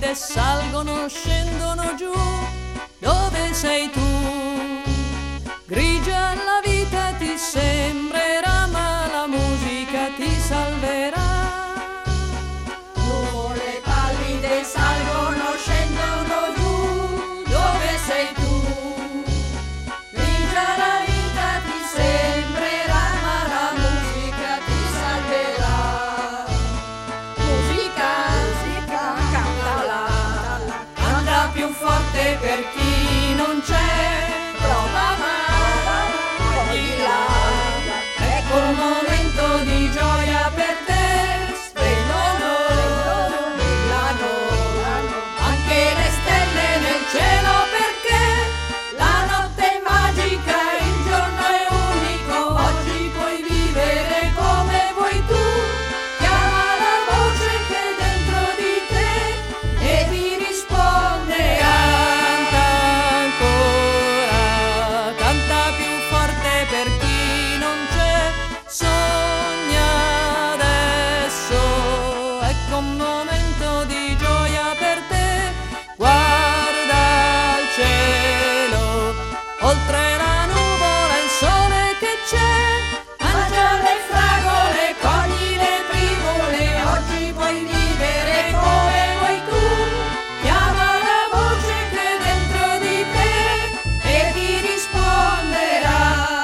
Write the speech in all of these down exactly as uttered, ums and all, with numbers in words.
pallide salgono, scendono giù. Dove sei tu? Grigia la vita ti sembrerà, ma la musica ti salverà. Nuvole pallide salgono, scendono giù. Dove sei tu? Grigia la vita ti sembrerà, ma la musica ti salverà. Musica, musica, cantala, canta più forte per chi non c'è. Prova ma coglila, ecco un momento di gioia per te. Splendono, brillano anche le stelle nel cielo, perché la notte è magica, il giorno è unico. Oggi puoi vivere come vuoi tu. Chiama la voce che è dentro di te e ti risponderà. Canta ancora, canta più forte per chi non c'è. Sogna adesso, ecco un momento di gioia per te. Guarda il cielo, oltre la nuvola il sole che c'è. Mangia le fragole, cogli le primule, oggi puoi vivere come vuoi tu. Chiama la voce che è dentro di te e ti risponderà.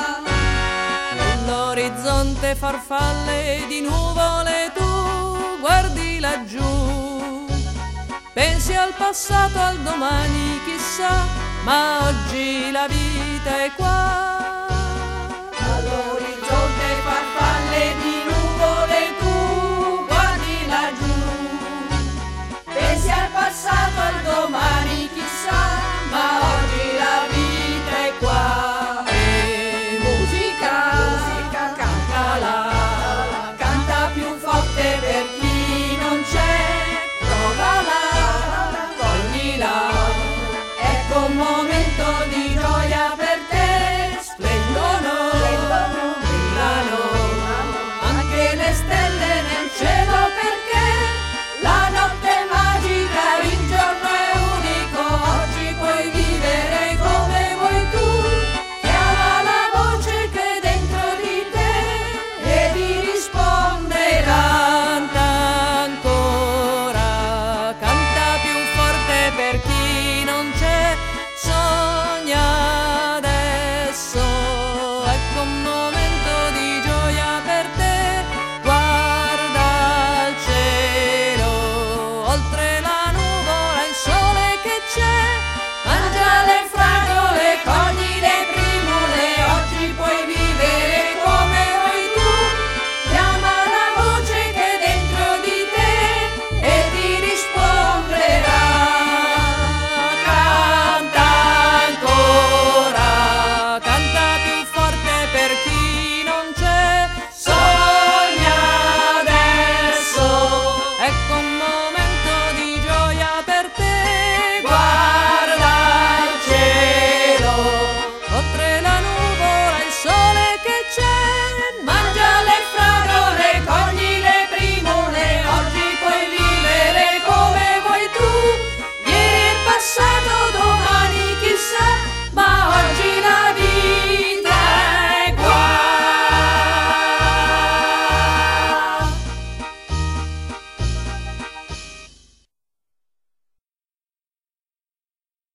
Nell'orizzonte farfalle di nuvole tu guardi laggiù. Pensi al passato, al domani, chissà, ma oggi la vita è qua. Allora